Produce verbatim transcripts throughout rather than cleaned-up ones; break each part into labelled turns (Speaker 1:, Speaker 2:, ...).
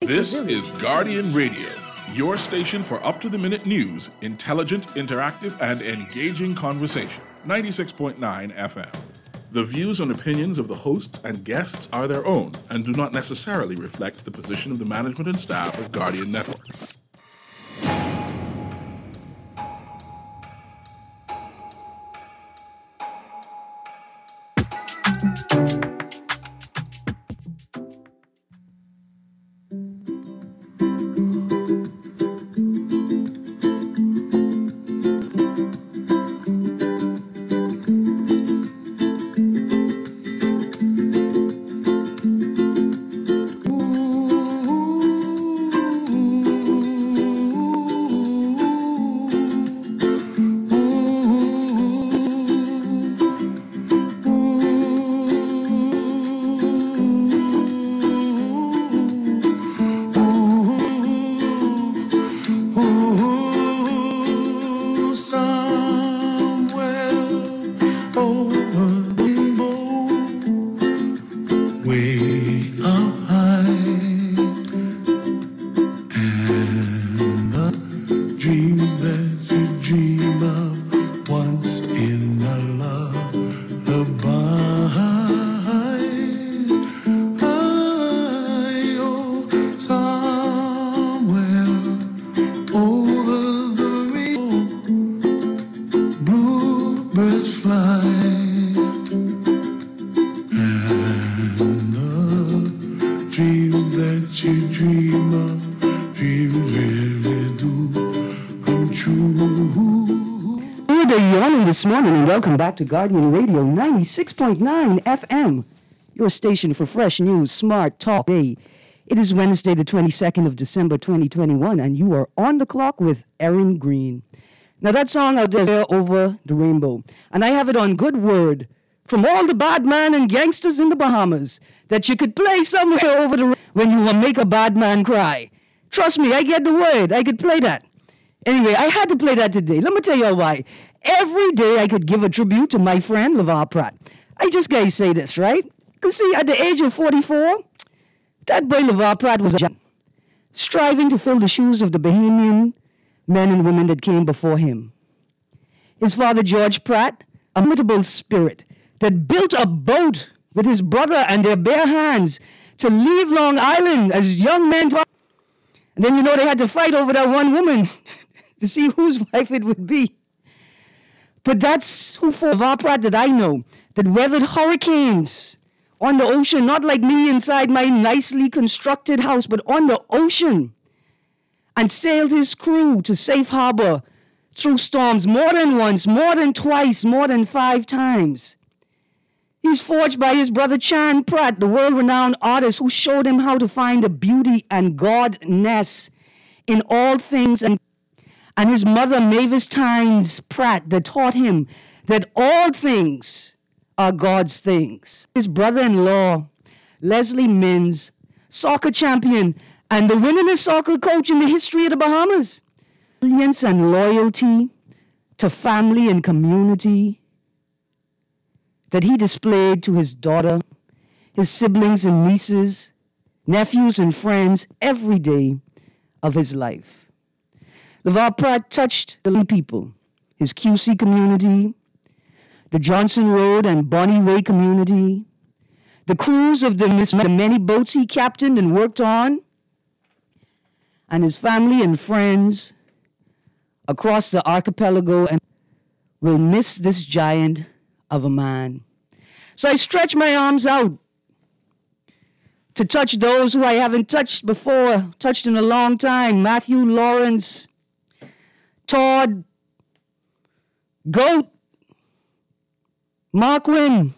Speaker 1: This is Guardian Radio, your station for up-to-the-minute news, intelligent, interactive, and engaging conversation. ninety-six point nine F M. The views and opinions of the hosts and guests are their own and do not necessarily reflect the position of the management and staff of Guardian Network.
Speaker 2: This morning and welcome back to Guardian Radio ninety-six point nine F M, your station for fresh news, smart talk. Day. It is Wednesday, the twenty-second of December, twenty twenty-one, and you are on the clock with Erin Green. Now that song out there, Over the Rainbow, and I have it on good word from all the bad man and gangsters in the Bahamas that you could play somewhere over the ra- when you will make a bad man cry. Trust me, I get the word. I could play that. Anyway, I had to play that today. Let me tell you why. Every day I could give a tribute to my friend LeVar Pratt. I just gotta say this, right? Because see, at the age of forty-four, that boy LeVar Pratt was a striving to fill the shoes of the Bahamian men and women that came before him. His father, George Pratt, a imitable spirit that built a boat with his brother and their bare hands to leave Long Island as young men. And then, you know, they had to fight over that one woman to see whose wife it would be. But that's who for LeVar Pratt that I know, that weathered hurricanes on the ocean, not like me inside my nicely constructed house, but on the ocean, and sailed his crew to safe harbor through storms more than once, more than twice, more than five times. He's forged by his brother Chan Pratt, the world-renowned artist who showed him how to find the beauty and godness in all things, and And his mother, Mavis Tynes Pratt, that taught him that all things are God's things. His brother-in-law, Leslie Mins, soccer champion and the winningest soccer coach in the history of the Bahamas. Brilliance and loyalty to family and community that he displayed to his daughter, his siblings and nieces, nephews and friends every day of his life. LeVar Pratt touched the people, his Q C community, the Johnson Road and Bonnie Way community, the crews of the, the many boats he captained and worked on, and his family and friends across the archipelago, and will miss this giant of a man. So I stretch my arms out to touch those who I haven't touched before, touched in a long time. Matthew Lawrence, Todd, Goat, Marquin,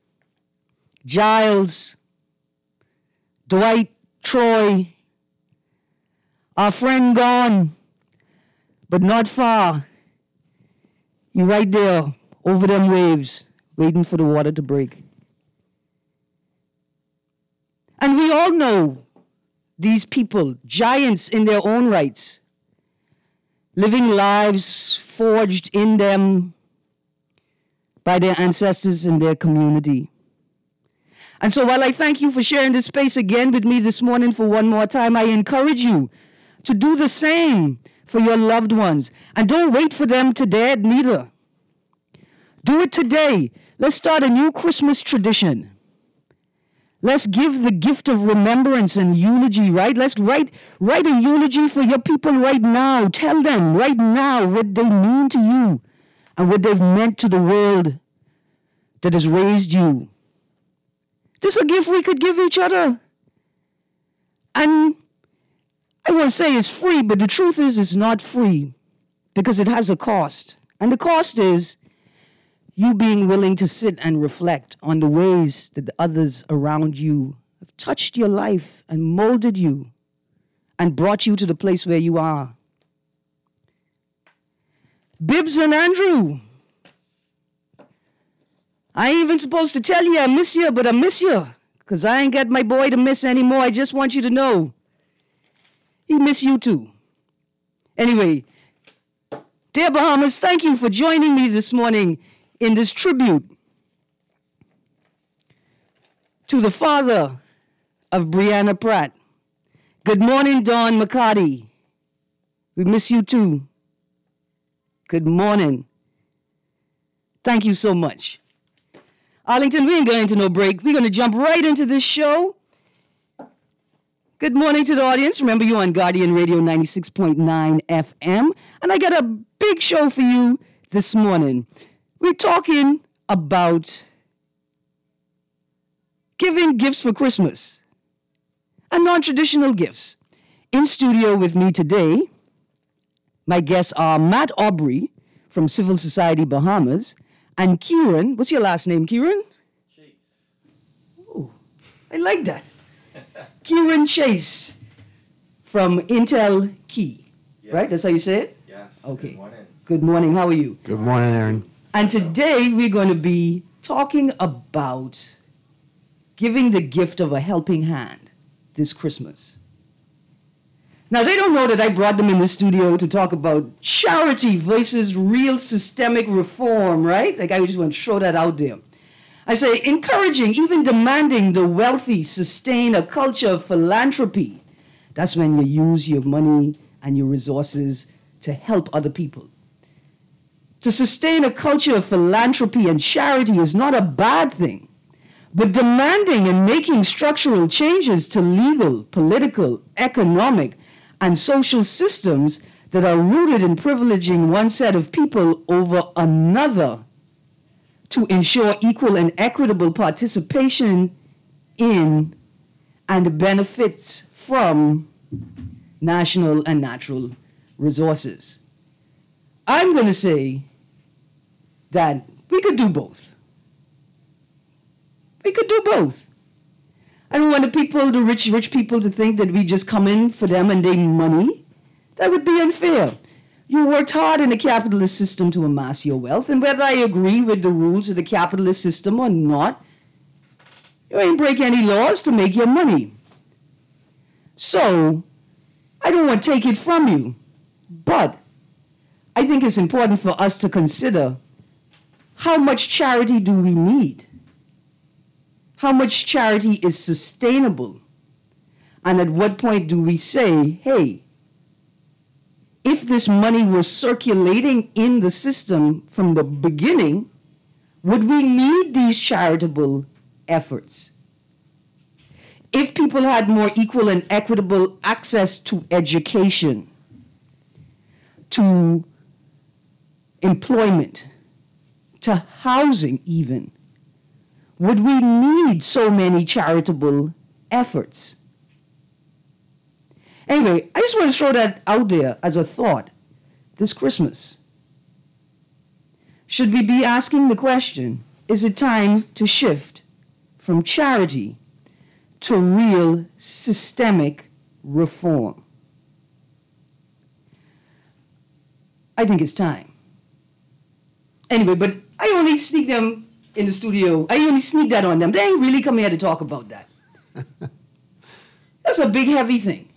Speaker 2: Giles, Dwight, Troy, our friend gone, but not far. He right there over them waves, waiting for the water to break. And we all know these people, giants in their own rights, living lives forged in them by their ancestors and their community. And so while I thank you for sharing this space again with me this morning for one more time, I encourage you to do the same for your loved ones. And don't wait for them to dead neither. Do it today. Let's start a new Christmas tradition. Let's give the gift of remembrance and eulogy, right? Let's write, write a eulogy for your people right now. Tell them right now what they mean to you and what they've meant to the world that has raised you. This is a gift we could give each other. And I won't say it's free, but the truth is it's not free because it has a cost. And the cost is you being willing to sit and reflect on the ways that the others around you have touched your life and molded you and brought you to the place where you are. Bibbs and Andrew, I ain't even supposed to tell you I miss you, but I miss you because I ain't got my boy to miss anymore. I just want you to know he miss you too. Anyway, dear Bahamas, thank you for joining me this morning in this tribute to the father of Brianna Pratt. Good morning, Don McCarty. We miss you too. Good morning. Thank you so much. Arlington, we ain't going to no break. We're going to jump right into this show. Good morning to the audience. Remember, you're on Guardian Radio ninety-six point nine F M. And I got a big show for you this morning. We're talking about giving gifts for Christmas and non-traditional gifts. In studio with me today, my guests are Matt Aubrey from Civil Society Bahamas and Kieran. What's your last name, Kieran?
Speaker 3: Chase.
Speaker 2: Oh, I like that. Kieran Chase from Intel Key.
Speaker 3: Yes.
Speaker 2: Right? That's how you say it?
Speaker 3: Yes.
Speaker 2: Okay.
Speaker 3: Good morning.
Speaker 2: Good morning. How are you?
Speaker 4: Good morning, Aaron.
Speaker 2: And today we're going to be talking about giving the gift of a helping hand this Christmas. Now, they don't know that I brought them in the studio to talk about charity versus real systemic reform, right? Like, I just want to throw that out there. I say encouraging, even demanding the wealthy sustain a culture of philanthropy. That's when you use your money and your resources to help other people. To sustain a culture of philanthropy and charity is not a bad thing, but demanding and making structural changes to legal, political, economic, and social systems that are rooted in privileging one set of people over another to ensure equal and equitable participation in and benefits from national and natural resources. I'm going to say that we could do both. We could do both. I don't want the people, the rich, rich people to think that we just come in for them and they money. That would be unfair. You worked hard in the capitalist system to amass your wealth, and whether I agree with the rules of the capitalist system or not, you ain't break any laws to make your money. So, I don't want to take it from you, but I think it's important for us to consider how much charity do we need? How much charity is sustainable? And at what point do we say, hey, if this money was circulating in the system from the beginning, would we need these charitable efforts? If people had more equal and equitable access to education, to employment, to housing even, would we need so many charitable efforts? Anyway, I just want to throw that out there as a thought this Christmas. Should we be asking the question, is it time to shift from charity to real systemic reform? I think it's time. Anyway, but I only sneak them in the studio. I only sneak that on them. They ain't really come here to talk about that. That's a big, heavy thing.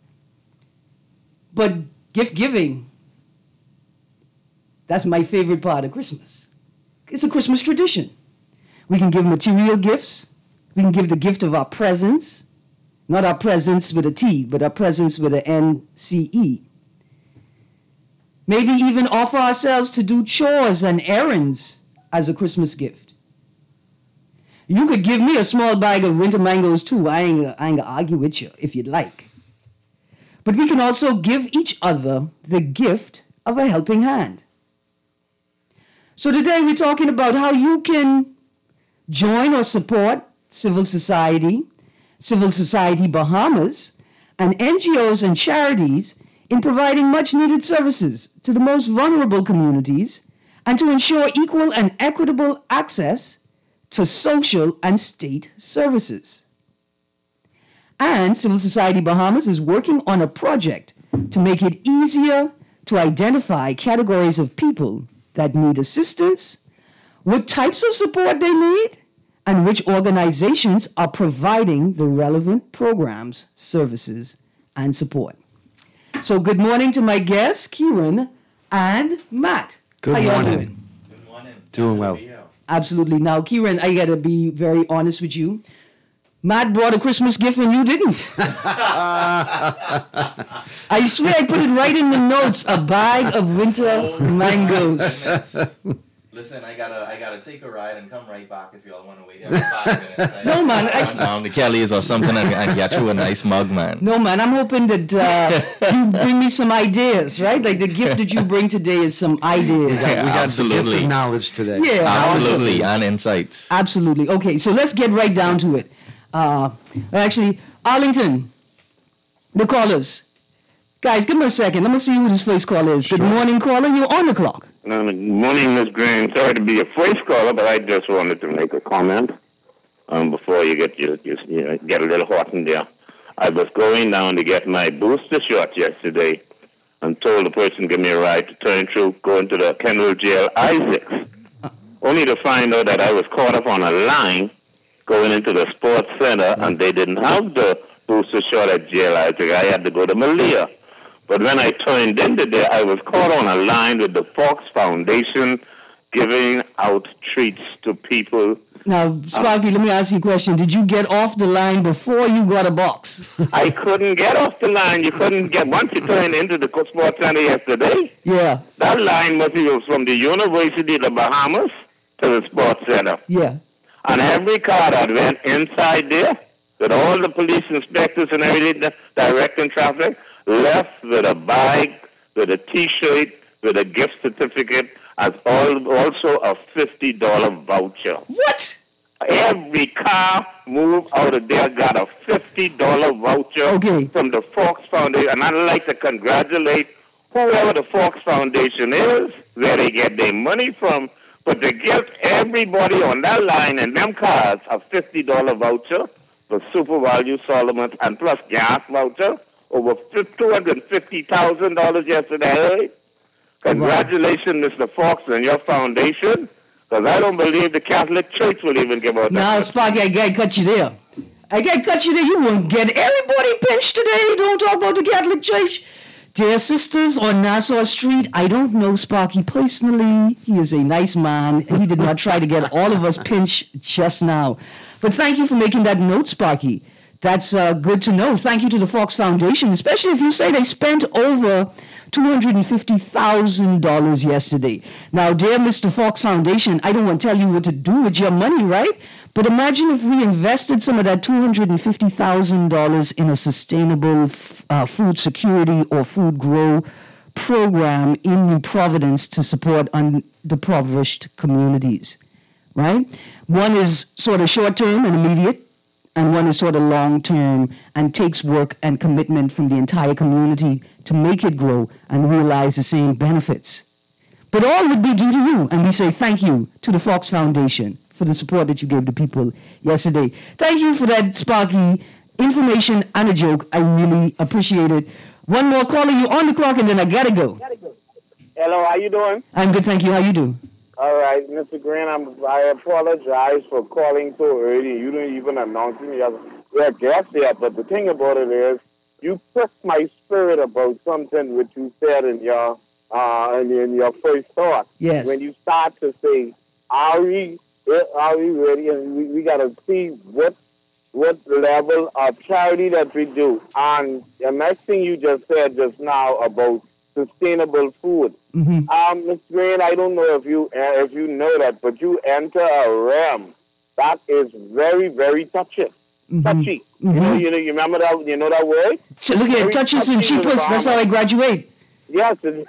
Speaker 2: But gift giving, that's my favorite part of Christmas. It's a Christmas tradition. We can give material gifts, We can give the gift of our presence, not our presence with a T, but our presence with an N C E. Maybe even offer ourselves to do chores and errands as a Christmas gift. You could give me a small bag of winter mangoes too. I ain't, I ain't gonna argue with you if you'd like. But we can also give each other the gift of a helping hand. So today we're talking about how you can join or support civil society, Civil Society Bahamas, and N G Os and charities in providing much needed services to the most vulnerable communities and to ensure equal and equitable access to social and state services. And Civil Society Bahamas is working on a project to make it easier to identify categories of people that need assistance, what types of support they need, and which organizations are providing the relevant programs, services, and support. So good morning to my guests, Kieran and Matt.
Speaker 3: Good
Speaker 2: How y'all
Speaker 3: morning.
Speaker 2: doing?
Speaker 4: Good morning.
Speaker 3: Doing well.
Speaker 2: Absolutely. Now, Kieran, I got to be very honest with you. Matt brought a Christmas gift and you didn't. I swear I put it right in the notes, a bag of winter mangoes.
Speaker 4: Listen, I gotta, I gotta take a ride and come right back if y'all want to wait here for five minutes. I
Speaker 2: No, man, I-
Speaker 4: Run down to Kelly's or something and, and get you a nice mug, man.
Speaker 2: No, man, I'm hoping that uh, you bring me some ideas, right? Like the gift that you bring today is some ideas.
Speaker 3: We got the gift
Speaker 4: Absolutely.
Speaker 3: of knowledge today.
Speaker 2: Yeah.
Speaker 4: Absolutely, and insights.
Speaker 2: Absolutely. Okay, so let's get right down to it. Uh, actually, Arlington, the callers. Guys, give me a second. Let me see who this first caller is. Good morning, caller. You're on the clock.
Speaker 5: Uh, Good morning, Miss Green. Sorry to be your first caller, but I just wanted to make a comment um, before you get your, your, you know, get a little hot in there. I was going down to get my booster shot yesterday and told the person give me a ride to turn through, going to the Kendall Jail Isaacs, only to find out that I was caught up on a line going into the sports center, and they didn't have the booster shot at Jail Isaac. I had to go to Malia. But when I turned into there, I was caught on a line with the Fox Foundation giving out treats to people.
Speaker 2: Now, Sparky, let me ask you a question. Did you get off the line before you got a box?
Speaker 5: I couldn't get off the line. You couldn't get, once you turned into the sports center yesterday,
Speaker 2: Yeah,
Speaker 5: that line must be from the University of the Bahamas to the sports center.
Speaker 2: yeah.
Speaker 5: And every car that went inside there, with all the police inspectors and everything directing traffic, left with a bag, with a T-shirt, with a gift certificate, as all, also a fifty dollars voucher.
Speaker 2: What?
Speaker 5: Every car moved out of there got a fifty dollars voucher
Speaker 2: Okay.
Speaker 5: from the Fox Foundation. And I'd like to congratulate whoever the Fox Foundation is, where they get their money from, but to give everybody on that line and them cars a fifty dollars voucher for Super Value Solomon and plus gas voucher, over two hundred fifty thousand dollars yesterday. Congratulations, Mister Fox, and your foundation, because I don't believe the Catholic Church will even give out that.
Speaker 2: Now,
Speaker 5: much.
Speaker 2: Sparky, I gotta cut you there. I gotta cut you there. You won't get everybody pinched today. Don't talk about the Catholic Church. Dear sisters on Nassau Street, I don't know Sparky personally. He is a nice man, and he did not try to get all of us pinched just now. But thank you for making that note, Sparky. That's uh, good to know. Thank you to the Fox Foundation, especially if you say they spent over two hundred fifty thousand dollars yesterday. Now, dear Mister Fox Foundation, I don't want to tell you what to do with your money, right? But imagine if we invested some of that two hundred fifty thousand dollars in a sustainable f- uh, food security or food grow program in New Providence to support underprivileged communities, right? One is sort of short-term and immediate, and one is sort of long-term and takes work and commitment from the entire community to make it grow and realize the same benefits. But all would be due to you, and we say thank you to the Fox Foundation for the support that you gave the people yesterday. Thank you for that, Sparky. Information and a joke. I really appreciate it. One more caller, you on the clock, and then I gotta go.
Speaker 5: Hello, how you doing?
Speaker 2: I'm good, thank you. How you do?
Speaker 5: All right, Mister Green, I'm, I apologize for calling so early. You didn't even announce me as a guest there, but the thing about it is, you pricked my spirit about something which you said in your uh, in, in your first thought.
Speaker 2: Yes.
Speaker 5: When you start to say, are we, are we ready? And we, we got to see what
Speaker 3: what level of charity that we do. And the next thing you just said just now about sustainable food.
Speaker 2: Mm-hmm.
Speaker 3: Um, Miz Green, I don't know if you uh, if you know that, but you enter a realm that is very, very touchy.
Speaker 2: Mm-hmm.
Speaker 3: Touchy.
Speaker 2: Mm-hmm.
Speaker 3: You know, you know, you remember that? You know that word?
Speaker 2: So look at
Speaker 3: Very
Speaker 2: touches and
Speaker 3: touchy
Speaker 2: cheapest. That's how I graduate.
Speaker 3: Yes. It's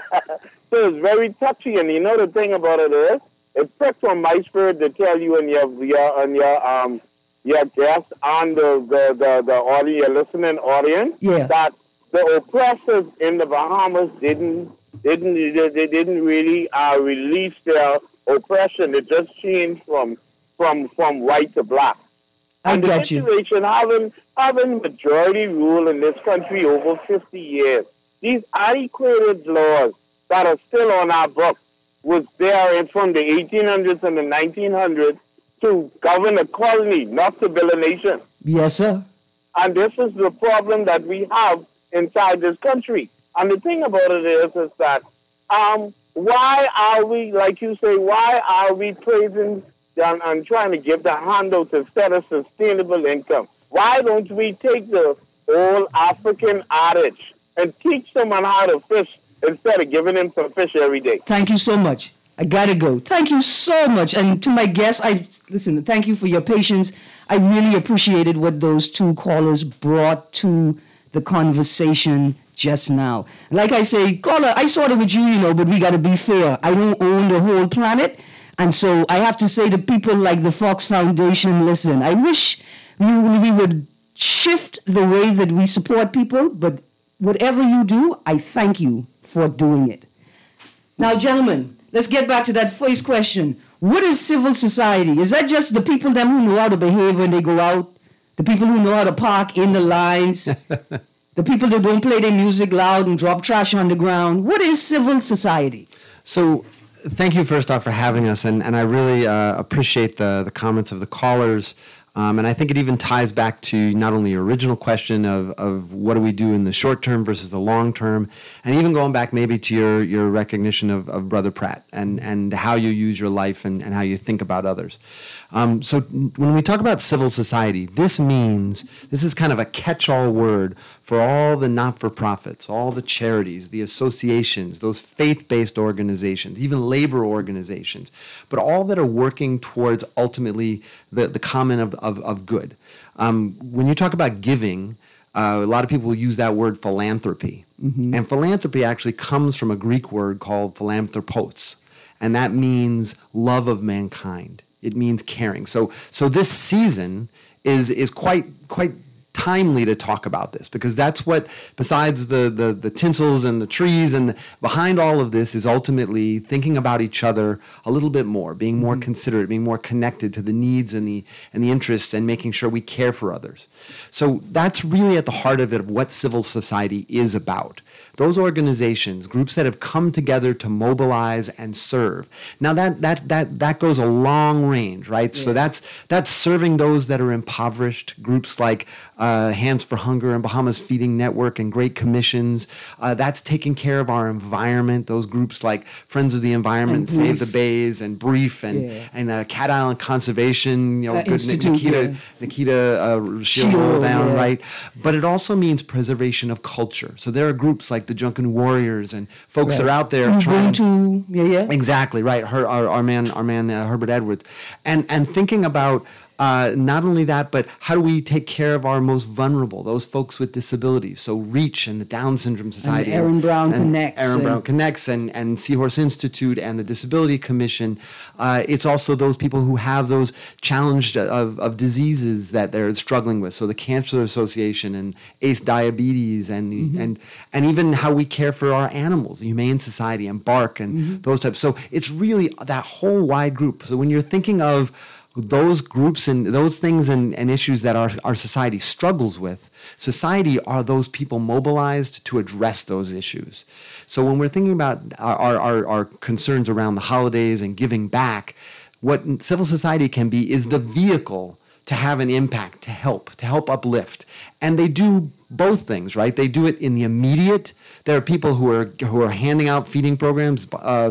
Speaker 3: so it's very touchy, and you know the thing about it is, it pricks on my spirit to tell you and your your and your um your guests and the the the, the audience, your listening audience,
Speaker 2: Yeah.
Speaker 3: that the oppressors in the Bahamas didn't didn't they, they didn't really uh, release their oppression. It just changed from from from white to black.
Speaker 2: I
Speaker 3: And the
Speaker 2: got you.
Speaker 3: situation having having majority rule in this country over fifty years. These antiquated laws that are still on our books was there in from the eighteen hundreds and the nineteen hundreds to govern a colony, not to build a nation.
Speaker 2: Yes, sir.
Speaker 3: And this is the problem that we have inside this country. And the thing about it is, is that um, why are we, like you say, why are we praising and, and trying to give the handout instead of sustainable income? Why don't we take the old African adage and teach someone how to fish instead of giving them some fish every day?
Speaker 2: Thank you so much. I gotta go. Thank you so much. And to my guests, I listen, thank you for your patience. I really appreciated what those two callers brought to the conversation just now. Like I say, caller, I started with you, you know, but we gotta be fair. I don't own the whole planet. And so I have to say to people like the Fox Foundation, listen, I wish we, we would shift the way that we support people, but whatever you do, I thank you for doing it. Now, gentlemen, let's get back to that first question. What is civil society? Is that just the people them who know how to behave when they go out? The people who know how to park in the lines? The people that don't play their music loud and drop trash on the ground? What is civil society?
Speaker 6: So thank you first off for having us, and, and I really uh, appreciate the, the comments of the callers. Um, and I think it even ties back to not only your original question of, of what do we do in the short term versus the long term, and even going back maybe to your, your recognition of, of Brother Pratt and, and how you use your life and, and how you think about others. Um, so when we talk about civil society, this means, this is kind of a catch-all word for all the not-for-profits, all the charities, the associations, those faith-based organizations, even labor organizations, but all that are working towards ultimately the, the common of, of, of good. Um, when you talk about giving, uh, a lot of people use that word philanthropy. Mm-hmm. And philanthropy actually comes from a Greek word called philanthropos, and that means love of mankind. It means caring. So, so this season is is quite quite timely to talk about this, because that's what, besides the the, the tinsels and the trees, and the, behind all of this is ultimately thinking about each other a little bit more, being more mm-hmm. considerate, being more connected to the needs and the and the interests, and making sure we care for others. So that's really at the heart of it, of what civil society is about. Those organizations, groups that have come together to mobilize and serve. Now that that that that goes a long range, right? Yeah. So that's that's serving those that are impoverished. Groups like uh, Hands for Hunger and Bahamas Feeding Network and Great Commissions. Uh, that's taking care of our environment. Those groups like Friends of the Environment, and Save the Bays, and Brief, and
Speaker 2: yeah.
Speaker 6: and uh, Cat Island Conservation. You know,
Speaker 2: uh,
Speaker 6: good
Speaker 2: Institute,
Speaker 6: Nikita
Speaker 2: yeah.
Speaker 6: Nikita uh, Shield down,
Speaker 2: yeah.
Speaker 6: right? But it also means preservation of culture. So there are groups like the Junkanoo Warriors and folks
Speaker 2: right.
Speaker 6: that are out there
Speaker 2: Who's
Speaker 6: trying
Speaker 2: to, yeah, yeah.
Speaker 6: Exactly, right. Her, our, our man, our man uh, Herbert Edwards. And, and thinking about Uh, not only that, but how do we take care of our most vulnerable, those folks with disabilities? So REACH and the Down Syndrome Society.
Speaker 2: And Aaron Brown
Speaker 6: and
Speaker 2: Connects.
Speaker 6: Aaron
Speaker 2: and
Speaker 6: Brown Connects and, and Seahorse Institute and the Disability Commission. Uh, it's also those people who have those challenged of, of diseases that they're struggling with. So the Cancer Association and ACE Diabetes and, the, mm-hmm. and, and even how we care for our animals, the Humane Society and BARC and mm-hmm. those types. So it's really that whole wide group. So when you're thinking of those groups and those things and, and issues that our, our society struggles with, society are those people mobilized to address those issues. So when we're thinking about our, our, our concerns around the holidays and giving back, what civil society can be is the vehicle to have an impact, to help, to help uplift. And they do both things, right? They do it in the immediate. There are people who are who are handing out feeding programs, uh,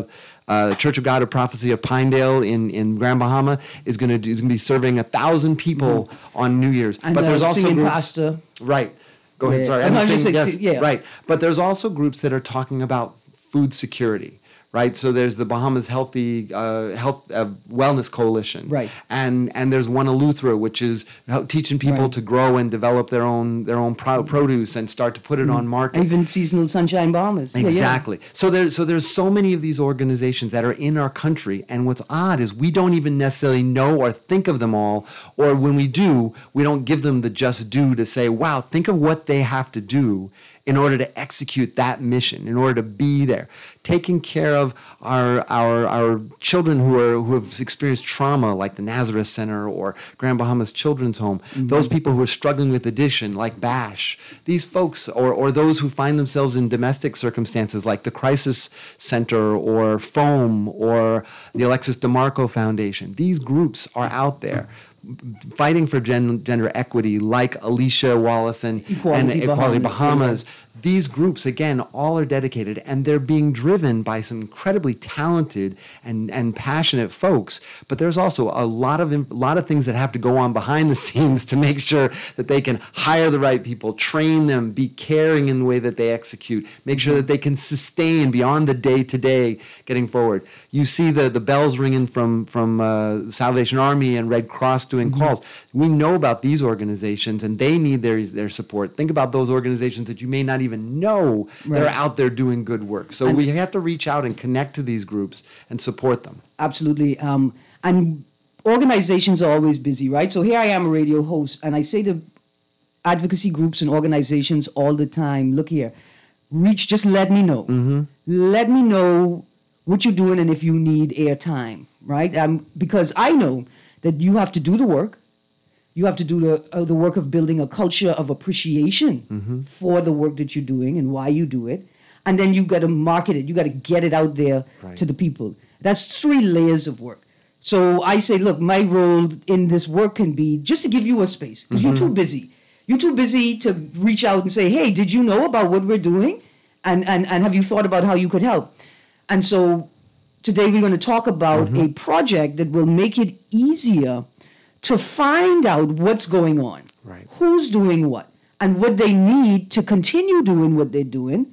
Speaker 6: uh, Church of God of Prophecy of Pinedale in, in Grand Bahama is going to do is going to be serving a thousand people mm-hmm. on New Year's.
Speaker 2: And
Speaker 6: but
Speaker 2: uh,
Speaker 6: there's also
Speaker 2: singing
Speaker 6: groups,
Speaker 2: pastor.
Speaker 6: Right. Go ahead.
Speaker 2: Yeah.
Speaker 6: Sorry,
Speaker 2: I'm
Speaker 6: I'm
Speaker 2: just
Speaker 6: saying,
Speaker 2: saying,
Speaker 6: yes,
Speaker 2: yeah.
Speaker 6: right. But there's also groups that are talking about food security. Right, so there's the Bahamas Healthy uh, Health uh, Wellness Coalition,
Speaker 2: right,
Speaker 6: and and there's One Eleuthera, which is help, teaching people
Speaker 2: right.
Speaker 6: to grow and develop their own their own pro- produce and start to put it mm. on market.
Speaker 2: Even Seasonal Sunshine Bahamas.
Speaker 6: Exactly.
Speaker 2: Yeah, yeah.
Speaker 6: So there's so there's so many of these organizations that are in our country, and what's odd is we don't even necessarily know or think of them all, or when we do, we don't give them the just due to say, wow, think of what they have to do in order to execute that mission, in order to be there, taking care of our our our children who are who have experienced trauma, like the Nazareth Center or Grand Bahamas Children's Home, mm-hmm. those people who are struggling with addiction, like BASH, these folks, or or those who find themselves in domestic circumstances, like the Crisis Center or FOAM or the Alexis DeMarco Foundation. These groups are out there fighting for gen- gender equity, like Alicia Wallace and Equality, and Equality Bahamas. Bahamas. These groups, again, all are dedicated, and they're being driven by some incredibly talented and, and passionate folks. But there's also a lot of a lot of things that have to go on behind the scenes to make sure that they can hire the right people, train them, be caring in the way that they execute, make sure that they can sustain beyond the day-to-day getting forward. You see the, the bells ringing from, from uh, Salvation Army and Red Cross doing mm-hmm. calls. We know about these organizations, and they need their, their support. Think about those organizations that you may not even know right. that are out there doing good work. So and we have to reach out and connect to these groups and support them.
Speaker 2: Absolutely. Um, and organizations are always busy, right? So here I am, a radio host, and I say to advocacy groups and organizations all the time, look here, reach, just let me know. Mm-hmm. Let me know what you're doing and if you need airtime, right? Um, because I know that you have to do the work. You have to do the uh, the work of building a culture of appreciation mm-hmm. for the work that you're doing and why you do it. And then you got to market it. You got to get it out there right. to the people. That's three layers of work. So I say, look, my role in this work can be just to give you a space. Because mm-hmm. you're too busy. You're too busy to reach out and say, hey, did you know about what we're doing? And, and, and have you thought about how you could help? And so today we're going to talk about mm-hmm. a project that will make it easier to find out what's going on,
Speaker 6: right.
Speaker 2: who's doing what, and what they need to continue doing what they're doing,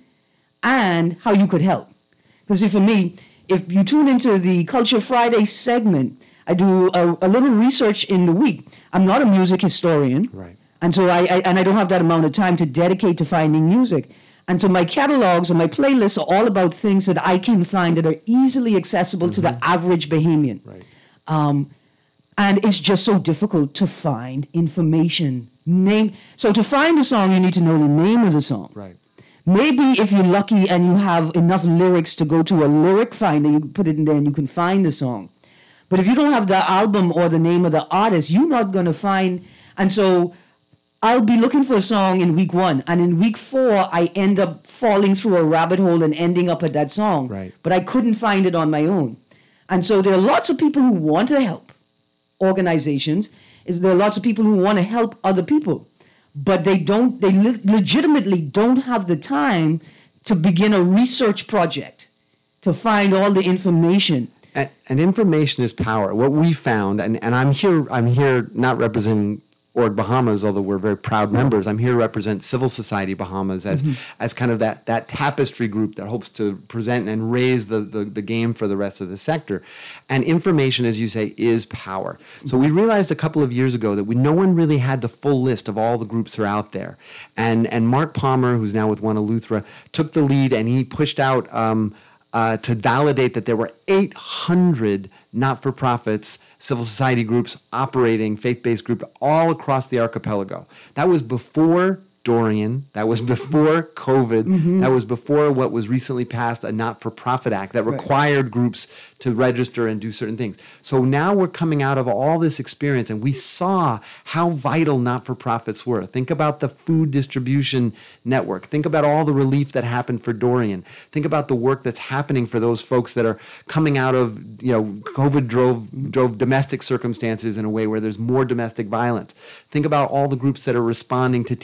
Speaker 2: and how you could help. Because for me, if you tune into the Culture Friday segment, I do a, a little research in the week. I'm not a music historian,
Speaker 6: right.
Speaker 2: and so I, I and I don't have that amount of time to dedicate to finding music. And so my catalogs and my playlists are all about things that I can find that are easily accessible mm-hmm. to the average Bahamian.
Speaker 6: Right.
Speaker 2: Um, And it's just so difficult to find information. Name. So to find a song, you need to know the name of the song.
Speaker 6: Right.
Speaker 2: Maybe if you're lucky and you have enough lyrics to go to a lyric finder, you can put it in there and you can find the song. But if you don't have the album or the name of the artist, you're not going to find. And so I'll be looking for a song in week one. And in week four, I end up falling through a rabbit hole and ending up at that song.
Speaker 6: Right.
Speaker 2: But I couldn't find it on my own. And so there are lots of people who want to help. Organizations, is there are lots of people who want to help other people, but they don't, they le- legitimately don't have the time to begin a research project to find all the information.
Speaker 6: And, and information is power. What we found, and, and I'm here, I'm here not representing Org Bahamas, although we're very proud members. I'm here to represent Civil Society Bahamas as mm-hmm. as kind of that that tapestry group that hopes to present and raise the, the, the game for the rest of the sector. And information, as you say, is power. So we realized a couple of years ago that we no one really had the full list of all the groups that are out there. And and Mark Palmer, who's now with One Eleuthera, took the lead and he pushed out um, uh, to validate that there were eight hundred not-for-profits, civil society groups, operating faith-based groups all across the archipelago. That was before Dorian. That was before COVID. Mm-hmm. That was before what was recently passed, a not-for-profit act that required right. groups to register and do certain things. So now we're coming out of all this experience, and we saw how vital not-for-profits were. Think about the food distribution network. Think about all the relief that happened for Dorian. Think about the work that's happening for those folks that are coming out of, you know, COVID drove drove domestic circumstances in a way where there's more domestic violence. Think about all the groups that are responding to take care of those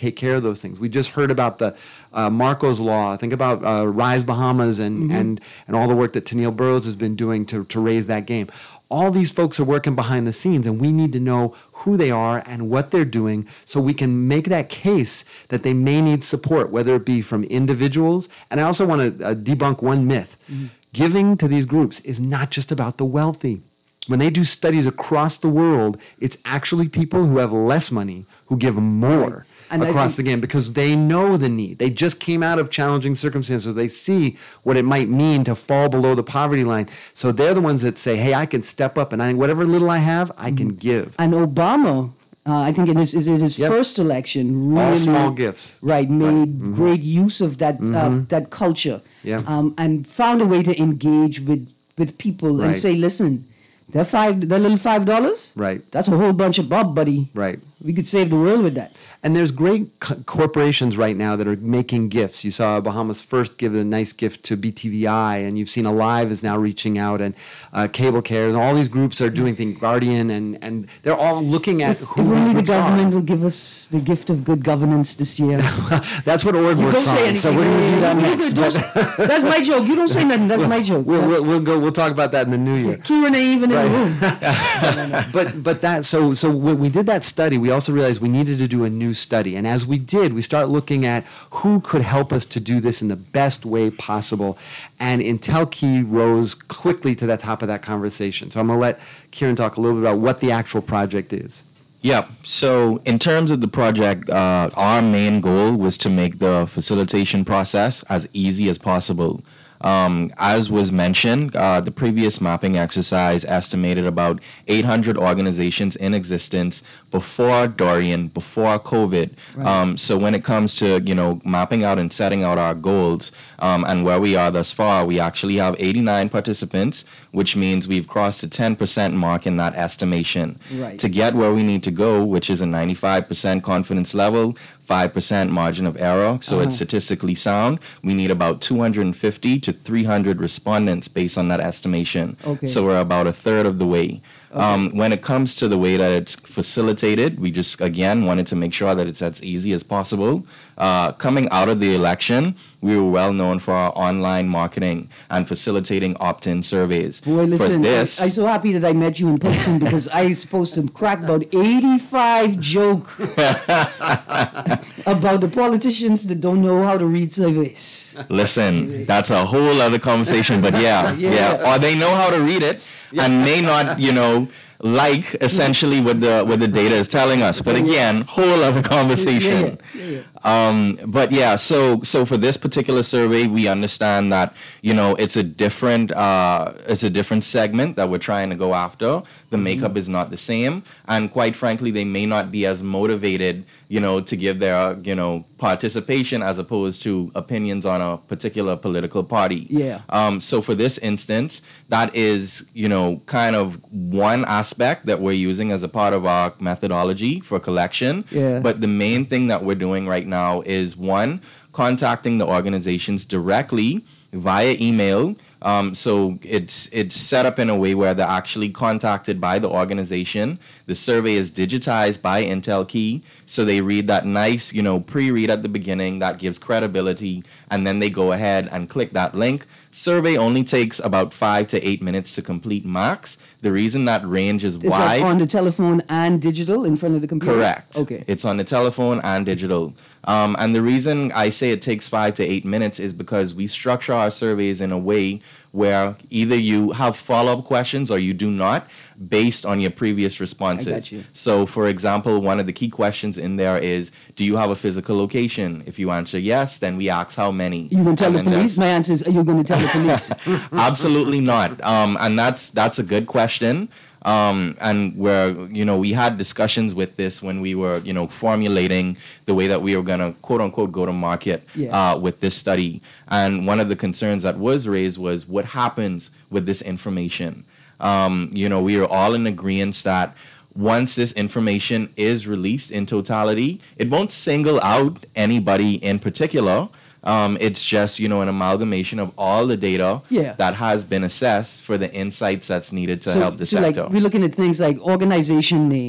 Speaker 6: those things. We just heard about the uh, Marcos Law. Think about uh, Rise Bahamas and, mm-hmm. and, and all the work that Tennille Burrows has been doing to, to raise that game. All these folks are working behind the scenes, and we need to know who they are and what they're doing so we can make that case that they may need support, whether it be from individuals. And I also want to uh, debunk one myth. Mm-hmm. Giving to these groups is not just about the wealthy. When they do studies across the world, it's actually people who have less money who give more. Right. And across the game because they know the need. They just came out of challenging circumstances. They see what it might mean to fall below the poverty line. So they're the ones that say, hey, I can step up and I, whatever little I have, I can give.
Speaker 2: And Obama, uh, I think in his, is it his yep. first election, really,
Speaker 6: all small gifts.
Speaker 2: Right, made right. Mm-hmm. great use of that mm-hmm. uh, that culture
Speaker 6: yeah.
Speaker 2: um, and found a way to engage with, with people right. and say, listen, that five, that little five dollars,
Speaker 6: right?
Speaker 2: That's a whole bunch of bob, buddy.
Speaker 6: Right.
Speaker 2: We could save the world with that.
Speaker 6: And there's great co- corporations right now that are making gifts. You saw Bahamas First give a nice gift to B T V I, and you've seen Alive is now reaching out, and uh, Cable Care, and all these groups are doing things. Guardian, and and they're all looking at who.
Speaker 2: If only the government
Speaker 6: are.
Speaker 2: will give us the gift of good governance this year.
Speaker 6: That's what Ord works on. So we're going to do that next. But
Speaker 2: that's my joke. You don't say nothing. That's my joke.
Speaker 6: We'll, we'll, we'll go. We'll talk about that in the new year.
Speaker 2: Q and A even right. in the room.
Speaker 6: but but that so so when we did that study, we also realized we needed to do a new study, and as we did, we start looking at who could help us to do this in the best way possible. And IntelKey rose quickly to the top of that conversation. So I'm going to let Kieran talk a little bit about what the actual project is.
Speaker 7: Yeah, so in terms of the project, uh, our main goal was to make the facilitation process as easy as possible. Um, as was mentioned, uh, the previous mapping exercise estimated about eight hundred organizations in existence before Dorian, before COVID. Right. Um, so when it comes to, you know, mapping out and setting out our goals um, and where we are thus far, we actually have eighty-nine participants, which means we've crossed the ten percent mark in that estimation.
Speaker 2: Right.
Speaker 7: To get where we need to go, which is a ninety-five percent confidence level, five percent margin of error, so uh-huh. it's statistically sound, we need about two hundred fifty to three hundred respondents based on that estimation.
Speaker 2: Okay.
Speaker 7: So we're about a third of the way.
Speaker 2: Okay.
Speaker 7: Um, when it comes to the way that it's facilitated, we just, again, wanted to make sure that it's as easy as possible. Uh, coming out of the election, we were well known for our online marketing and facilitating opt-in surveys.
Speaker 2: Boy, listen,
Speaker 7: for this,
Speaker 2: I, I'm so happy that I met you in person because I was supposed to crack about eighty-five joke about the politicians that don't know how to read surveys.
Speaker 7: Listen, that's a whole other conversation, but yeah, yeah, yeah. Or they know how to read it yeah. and may not, you know, like essentially what the what the data is telling us. But again, whole other conversation.
Speaker 2: Yeah, yeah, yeah.
Speaker 7: Um, but yeah, so so for this particular survey, we understand that, you know, it's a different uh, it's a different segment that we're trying to go after. The makeup mm-hmm. is not the same, and quite frankly, they may not be as motivated, you know, to give their, you know, participation as opposed to opinions on a particular political party.
Speaker 2: Yeah.
Speaker 7: Um, so for this instance, that is, you know, kind of one aspect that we're using as a part of our methodology for collection.
Speaker 2: Yeah.
Speaker 7: But the main thing that we're doing right now is, one, contacting the organizations directly via email. Um, so it's it's set up in a way where they're actually contacted by the organization. The survey is digitized by IntelKey, so they read that nice, you know, pre-read at the beginning that gives credibility, and then they go ahead and click that link. Survey only takes about five to eight minutes to complete max. The reason that range is,
Speaker 2: is
Speaker 7: wide.
Speaker 2: Is that on the telephone and digital in front of the computer?
Speaker 7: Correct.
Speaker 2: Okay.
Speaker 7: It's on the telephone and digital. Um, and the reason I say it takes five to eight minutes is because we structure our surveys in a way where either you have follow-up questions or you do not, based on your previous responses.
Speaker 2: I got you.
Speaker 7: So, for example, one of the key questions in there is, do you have a physical location? If you answer yes, then we ask how many.
Speaker 2: You going to tell
Speaker 7: and
Speaker 2: the police? My answer is, are you going to tell the police?
Speaker 7: Absolutely not. Um, and that's that's a good question. Um, and where, you know, we had discussions with this when we were, you know, formulating the way that we were going to, quote unquote, go to market
Speaker 2: yeah.
Speaker 7: uh, with this study. And one of the concerns that was raised was what happens with this information. Um, you know, we are all in agreement that once this information is released in totality, it won't single out anybody in particular. Um, it's just, you know, an amalgamation of all the data
Speaker 2: yeah.
Speaker 7: that has been assessed for the insights that's needed to
Speaker 2: so,
Speaker 7: help the
Speaker 2: so
Speaker 7: sector.
Speaker 2: Like, we're looking at things like organization name,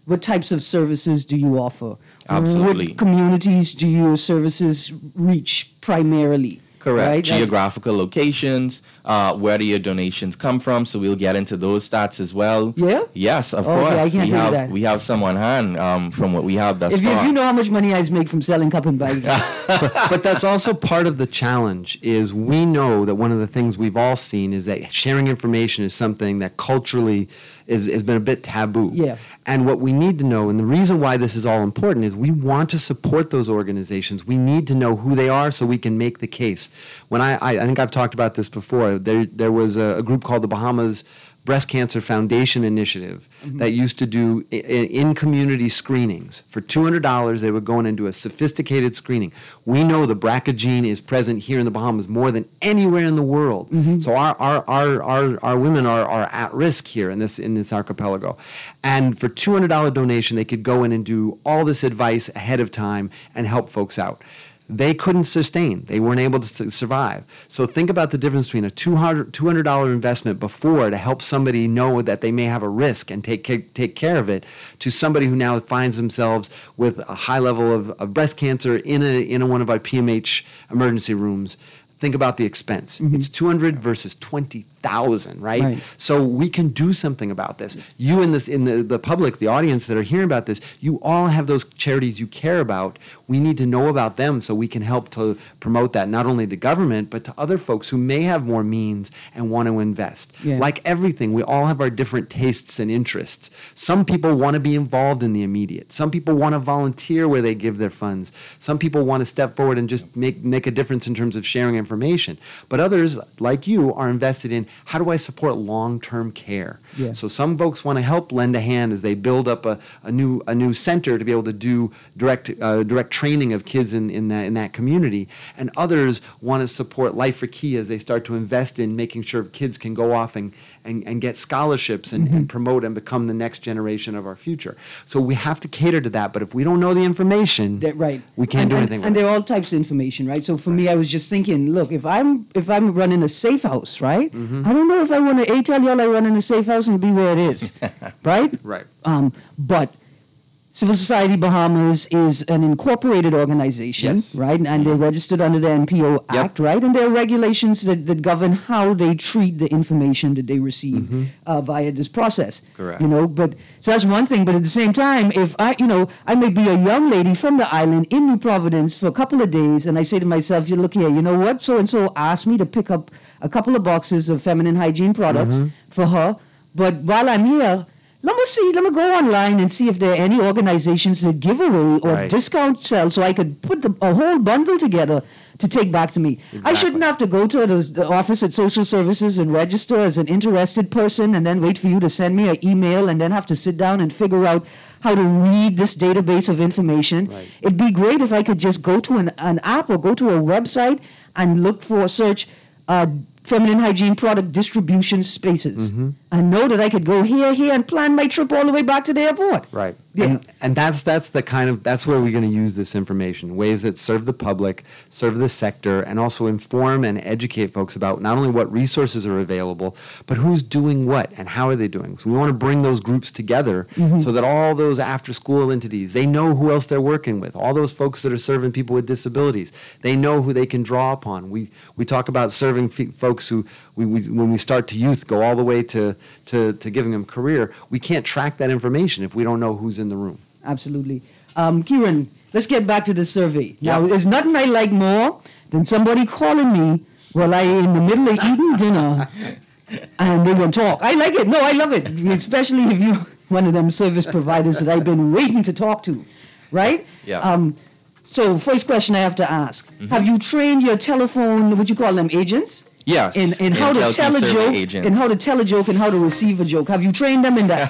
Speaker 2: what types of services do you offer?
Speaker 7: Absolutely.
Speaker 2: What communities do your services reach primarily?
Speaker 7: Correct.
Speaker 2: Right?
Speaker 7: Geographical locations, uh, where do your donations come from? So we'll get into those stats as well.
Speaker 2: Yeah?
Speaker 7: Yes, of
Speaker 2: Okay,
Speaker 7: course.
Speaker 2: I can't
Speaker 7: we
Speaker 2: do
Speaker 7: have
Speaker 2: that.
Speaker 7: we have some on hand um, from what we have thus
Speaker 2: If you,
Speaker 7: far.
Speaker 2: if you know how much money I make from selling cup and bag,
Speaker 6: But that's also part of the challenge is we know that one of the things we've all seen is that sharing information is something that culturally is, has been a bit taboo.
Speaker 2: Yeah.
Speaker 6: And what we need to know, and the reason why this is all important, is we want to support those organizations. We need to know who they are so we can make the case. When I, I, I think I've talked about this before, there, there was a, a group called the Bahamas Breast Cancer Foundation Initiative
Speaker 2: Mm-hmm.
Speaker 6: that used to do i- i- in-community screenings. For two hundred dollars, they would go in and do a sophisticated screening. We know the B R C A gene is present here in the Bahamas more than anywhere in the world.
Speaker 2: Mm-hmm.
Speaker 6: So our, our, our, our, our women are, are at risk here in this, in this archipelago. And for two hundred dollars donation, they could go in and do all this advice ahead of time and help folks out. They couldn't sustain. They weren't able to su- survive. So think about the difference between a two hundred dollars investment before to help somebody know that they may have a risk and take ca- take care of it, to somebody who now finds themselves with a high level of, of breast cancer in a in a, one of our P M H emergency rooms. Think about the expense. It's two hundred versus twenty thousand, right?
Speaker 2: Right.
Speaker 6: So we can do something about this. You in this in the, the public, the audience that are hearing about this, you all have those charities you care about. We need to know about them so we can help to promote that not only to government but to other folks who may have more means and want to invest.
Speaker 2: Yeah.
Speaker 6: Like everything, we all have our different tastes and interests. Some people want to be involved in the immediate. Some people want to volunteer where they give their funds. Some people want to step forward and just make make a difference in terms of sharing information. But others, like you, are invested in how do I support long-term care?
Speaker 2: Yeah.
Speaker 6: So some folks want to help lend a hand as they build up a, a new a new center to be able to do direct uh, direct training of kids in, in that in that community. And others want to support Life for Key as they start to invest in making sure kids can go off and, and, and get scholarships and, and promote and become the next generation of our future. So we have to cater to that. But if we don't know the information,
Speaker 2: That, right.
Speaker 6: we can't
Speaker 2: and,
Speaker 6: do
Speaker 2: and-
Speaker 6: anything
Speaker 2: And
Speaker 6: with
Speaker 2: there
Speaker 6: it.
Speaker 2: are all types of information, right? So for me, I was just thinking, look, if I'm if I'm running a safe house, right?
Speaker 6: Mm-hmm.
Speaker 2: I don't know if I want to a tell y'all I run in a safe house and be where it is, right?
Speaker 6: Right.
Speaker 2: Um, but Civil Society Bahamas is an incorporated organization,
Speaker 6: Yes.
Speaker 2: right? And they're registered under the N P O Act, right? And there are regulations that, that govern how they treat the information that they receive uh, via this process.
Speaker 6: Correct.
Speaker 2: You know, but so that's one thing. But at the same time, if I, you know, I may be a young lady from the island in New Providence for a couple of days, and I say to myself, you look here, you know what? So and so asked me to pick up a couple of boxes of feminine hygiene products for her. But while I'm here, let me see, let me go online and see if there are any organizations that give away or
Speaker 6: Right.
Speaker 2: discount sell so I could put the, a whole bundle together to take back to me. I shouldn't
Speaker 6: Exactly.
Speaker 2: have to go to the, the office at Social Services and register as an interested person and then wait for you to send me an email and then have to sit down and figure out how to read this database of information.
Speaker 6: Right.
Speaker 2: It'd be great if I could just go to an, an app or go to a website and look for, search uh, feminine hygiene product distribution spaces.
Speaker 6: Mm-hmm.
Speaker 2: And know that I could go here, here, and plan my trip all the way back to the airport.
Speaker 6: Right.
Speaker 2: Yeah.
Speaker 6: And, and that's that's the kind of that's where we're going to use this information, ways that serve the public, serve the sector, and also inform and educate folks about not only what resources are available, but who's doing what and how are they doing. So we want to bring those groups together so that all those after-school entities, they know who else they're working with. All those folks that are serving people with disabilities, they know who they can draw upon. We we talk about serving fe- folks who we, we when we start to youth go all the way to to to giving them career. We can't track that information if we don't know who's in the room.
Speaker 2: Absolutely. Um, Kieran, let's get back to the survey. Now,
Speaker 6: Yeah.
Speaker 2: there's nothing I like more than somebody calling me while I in the middle of eating dinner and they won't talk. I like it. No, I love it, especially if you one of them service providers that I've been waiting to talk to, right?
Speaker 7: Yeah.
Speaker 2: Um, so, first question I have to ask: Have you trained your telephone? What you call them, agents?
Speaker 7: Yes,
Speaker 2: In, in how to
Speaker 7: Intel
Speaker 2: tell a
Speaker 7: survey
Speaker 2: joke,
Speaker 7: agents.
Speaker 2: in how to tell a joke, and how to receive a joke. Have you trained them in that?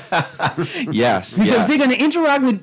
Speaker 7: Yes,
Speaker 2: Because
Speaker 7: yes.
Speaker 2: they're going to interact with.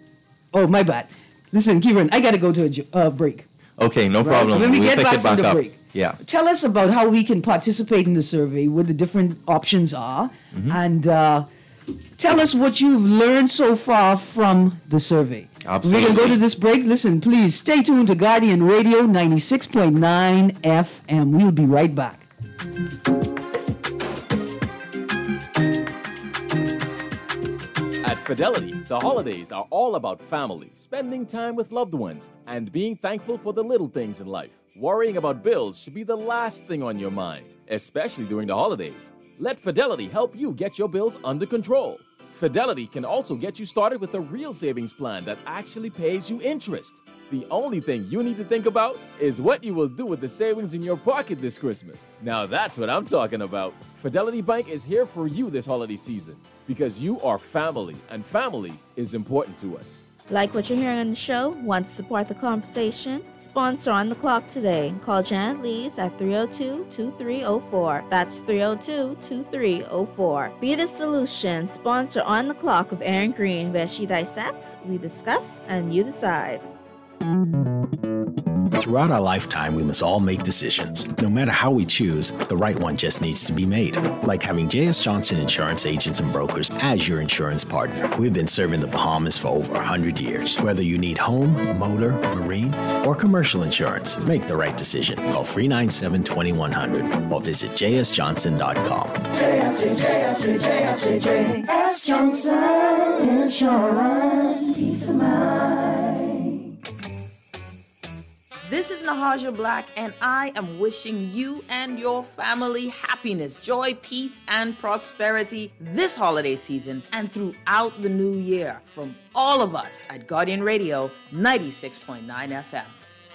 Speaker 2: Oh, my bad. Listen, Kieran, I got to go to a jo- uh, break.
Speaker 7: Okay, no
Speaker 2: Right?
Speaker 7: problem.
Speaker 2: When we
Speaker 7: we'll
Speaker 2: get
Speaker 7: pick
Speaker 2: back
Speaker 7: it back
Speaker 2: from the
Speaker 7: up.
Speaker 2: break,
Speaker 7: Yeah.
Speaker 2: tell us about how we can participate in the survey, what the different options are,
Speaker 7: Mm-hmm.
Speaker 2: and uh, tell us what you've learned so far from the survey. We're going to go
Speaker 7: Absolutely.
Speaker 2: to this break. Listen, please stay tuned to Guardian Radio ninety-six point nine F M. We'll be right back.
Speaker 8: At Fidelity, the holidays are all about family, spending time with loved ones, and being thankful for the little things in life. Worrying about bills should be the last thing on your mind, especially during the holidays. Let Fidelity help you get your bills under control. Fidelity can also get you started with a real savings plan that actually pays you interest. The only thing you need to think about is what you will do with the savings in your pocket this Christmas. Now that's what I'm talking about. Fidelity Bank is here for you this holiday season because you are family, and family is important to us.
Speaker 9: Like what you're hearing on the show? Want to support the conversation? Sponsor On the Clock today. Call Janet Lees at three oh two, two three oh four. That's three oh two, two three oh four. Be the solution. Sponsor On the Clock with Erin Green, where she dissects, we discuss, and you decide.
Speaker 10: Throughout our lifetime, we must all make decisions. No matter how we choose, the right one just needs to be made. Like having J S. Johnson Insurance Agents and Brokers as your insurance partner. We've been serving the Bahamas for over one hundred years. Whether you need home, motor, marine, or commercial insurance, make the right decision. Call three nine seven, two one zero zero or visit j s johnson dot com.
Speaker 11: J S J, J S J, J S J, J S. Johnson Insurance. Peace of mind.
Speaker 12: This is Nahaja Black, and I am wishing you and your family happiness, joy, peace, and prosperity this holiday season and throughout the new year from all of us at Guardian Radio ninety-six point nine F M.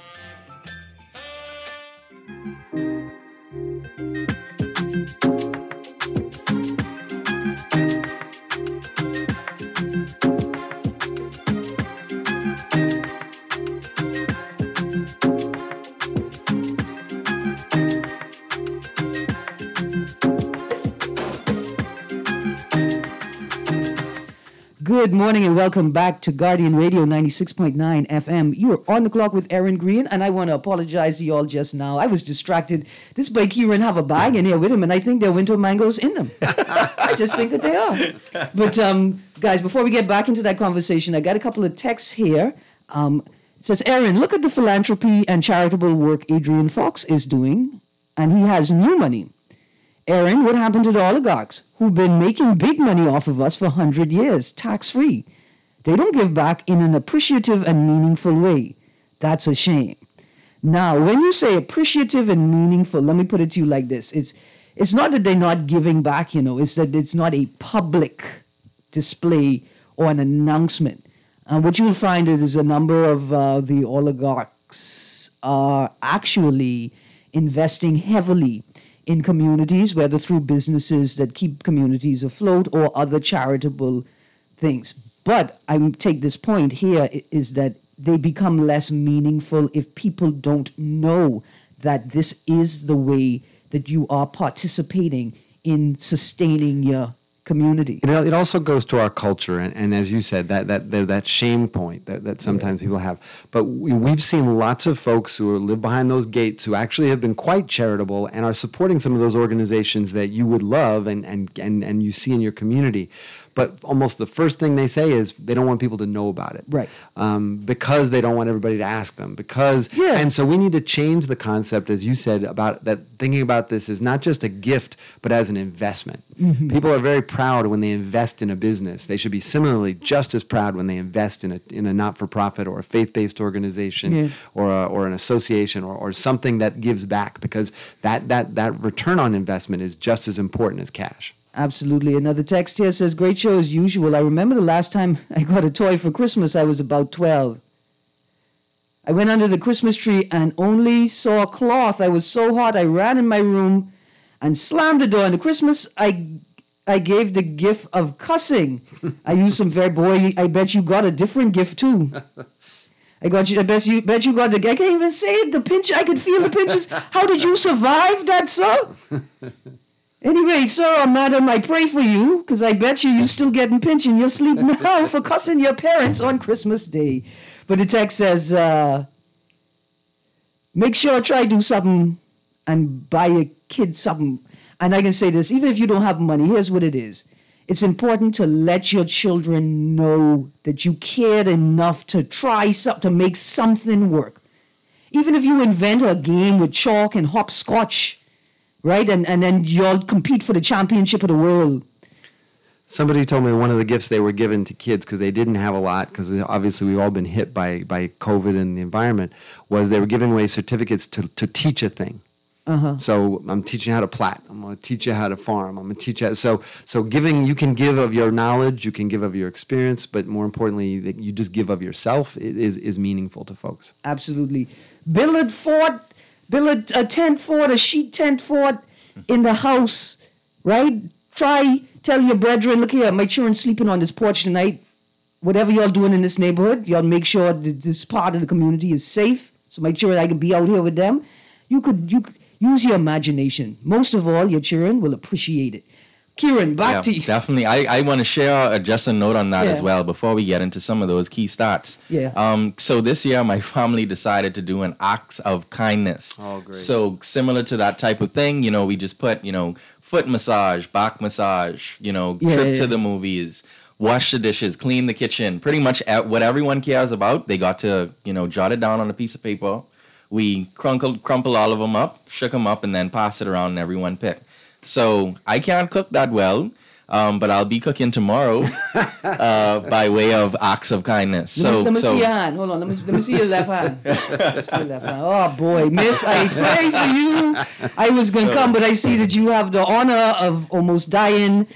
Speaker 2: Good morning and welcome back to Guardian Radio ninety-six point nine F M. You are on the clock with Erin Green, and I want to apologize to you all just now. I was distracted. This boy Kieran have a bag in here with him, and I think there are winter mangoes in them. I just think that they are. But um, guys, before we get back into that conversation, I got a couple of texts here. Um, it says, Erin, look at the philanthropy and charitable work Adrian Fox is doing, and he has new money. Erin, what happened to the oligarchs who've been making big money off of us for one hundred years, tax-free? They don't give back in an appreciative and meaningful way. That's a shame. Now, when you say appreciative and meaningful, let me put it to you like this. It's, it's not that they're not giving back, you know. It's that it's not a public display or an announcement. And what you'll find is a number of uh, the oligarchs are actually investing heavily in communities, whether through businesses that keep communities afloat or other charitable things. But I take this point here is that they become less meaningful if people don't know that this is the way that you are participating in sustaining your community.
Speaker 6: It, it also goes to our culture, and, and as you said, that that that, that shame point that, that sometimes people have. But we, we've seen lots of folks who live behind those gates who actually have been quite charitable and are supporting some of those organizations that you would love and and and, and you see in your community. But almost the first thing they say is they don't want people to know about it.
Speaker 2: Right.
Speaker 6: Um, because they don't want everybody to ask them. Because
Speaker 2: yeah.
Speaker 6: And so we need to change the concept, as you said, about that thinking about this is not just a gift, but as an investment.
Speaker 2: Mm-hmm.
Speaker 6: People are very proud when they invest in a business. They should be similarly just as proud when they invest in a in a not-for-profit or a faith-based organization
Speaker 2: yeah.
Speaker 6: or a, or an association or, or something that gives back, because that that that return on investment is just as important as cash.
Speaker 2: Absolutely. Another text here says, great show as usual. I remember the last time I got a toy for Christmas, I was about twelve. I went under the Christmas tree and only saw a cloth. I was so hot, I ran in my room and slammed the door. And the Christmas, I I gave the gift of cussing. I used some very, boy, I bet you got a different gift too. I got you, I bet you, bet you got the, I can't even say it, the pinch, I could feel the pinches. How did you survive that, sir? Anyway, sir or madam, I pray for you, because I bet you you still getting pinched in your sleep now for cussing your parents on Christmas Day. But the text says, uh, make sure try do something and buy your kid something. And I can say this, even if you don't have money, here's what it is. It's important to let your children know that you cared enough to try something, to make something work. Even if you invent a game with chalk and hopscotch, right? And and then you'll compete for the championship of the world.
Speaker 6: Somebody told me one of the gifts they were given to kids because they didn't have a lot, because obviously we've all been hit by, by COVID and the environment, was they were giving away certificates to, to teach a thing.
Speaker 2: Uh-huh.
Speaker 6: So I'm teaching you how to plat. I'm going to teach you how to farm. I'm going to teach you how, so so giving, you can give of your knowledge, you can give of your experience, but more importantly, that you just give of yourself is is meaningful to folks.
Speaker 2: Absolutely. Build a fort, build a, a tent fort, a sheet tent fort in the house, right? Try, tell your brethren, look here, my children sleeping on this porch tonight. Whatever y'all doing in this neighborhood, y'all make sure that this part of the community is safe. So make sure I can be out here with them. You could, you could use your imagination. Most of all, your children will appreciate it. Kieran, back
Speaker 7: yeah,
Speaker 2: to you.
Speaker 7: Definitely. I, I want to share uh, just a note on that
Speaker 2: Yeah.
Speaker 7: as well before we get into some of those key stats.
Speaker 2: Yeah.
Speaker 7: Um, so this year, my family decided to do an acts of kindness.
Speaker 6: Oh, great.
Speaker 7: So similar to that type of thing, you know, we just put, you know, foot massage, back massage, you know,
Speaker 2: Yeah,
Speaker 7: trip
Speaker 2: yeah,
Speaker 7: to
Speaker 2: yeah.
Speaker 7: the movies, wash the dishes, clean the kitchen, pretty much e- what everyone cares about. They got to, you know, jot it down on a piece of paper. We crumpled, crumple all of them up, shook them up, and then pass it around and everyone pick. So I can't cook that well, um, but I'll be cooking tomorrow uh, by way of acts of kindness.
Speaker 2: Let me,
Speaker 7: So,
Speaker 2: let me
Speaker 7: so
Speaker 2: see your hand. Hold on. Let me, let me see your left hand. Let me see your left hand. Oh, boy. Miss, I pray for you. I was going to
Speaker 7: So-
Speaker 2: come, but I see that you have the honor of almost dying.